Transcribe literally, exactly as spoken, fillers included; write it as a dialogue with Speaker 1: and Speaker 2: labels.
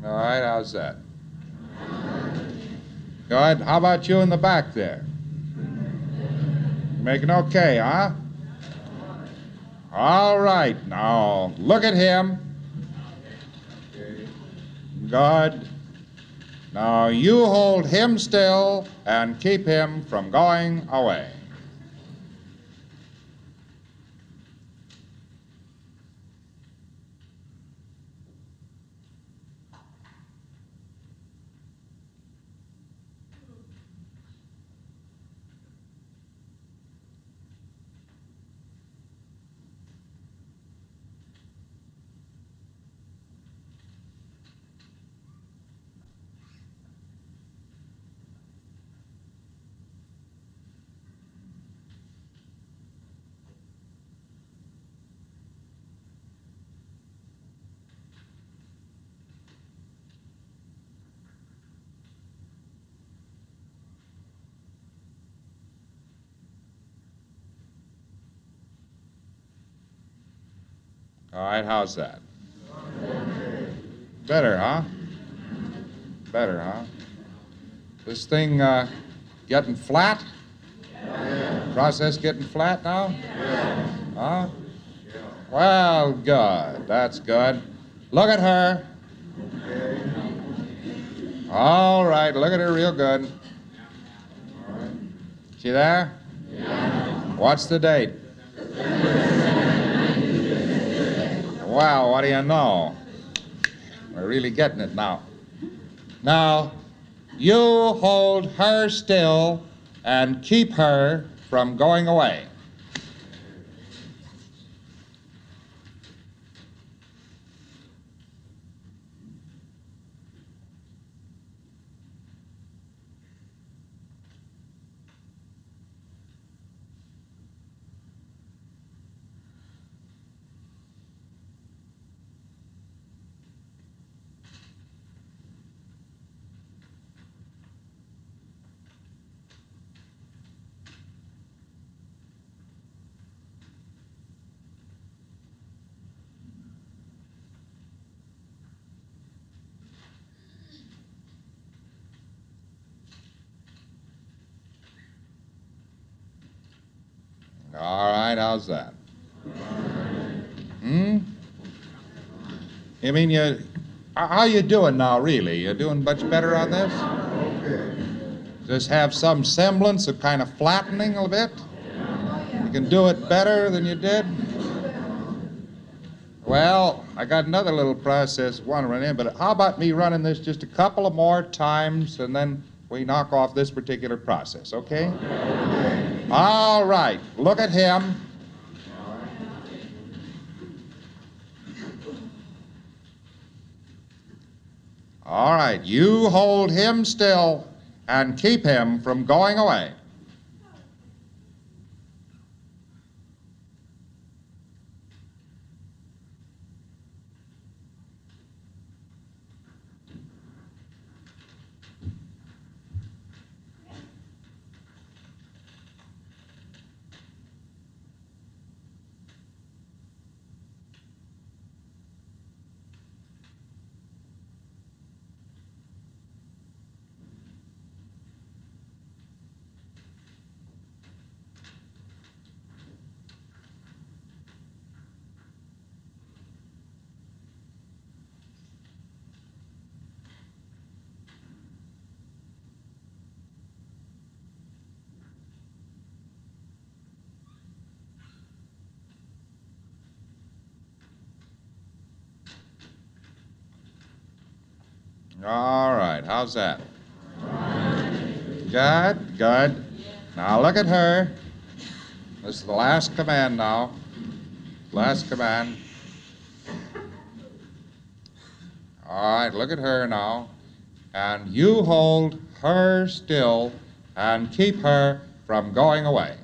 Speaker 1: All right, how's that? Good. How about you in the back there? Making okay, huh? All right, now look at him. Good. Now you hold him still and keep him from going away. All right, how's that? Better, huh? Better, huh? This thing uh, getting flat? Yeah. Process getting flat now? Yeah. Huh? Yeah. Well, good. That's good. Look at her. Okay. All right, look at her real good. All right. She there? Yeah. What's the date? Wow, what do you know? We're really getting it now. Now, you hold her still and keep her from going away. All right, how's that? Hmm? You mean you, how you doing now, really? You doing much better on this? Just have some semblance of kind of flattening a bit? You can do it better than you did? Well, I got another little process I want to run in, but how about me running this just a couple of more times and then we knock off this particular process, okay? All right, look at him. All right, you hold him still and keep him from going away. All right, how's that? Good, good. Now look at her. This is the last command now. Last command. All right, look at her now. And you hold her still and keep her from going away.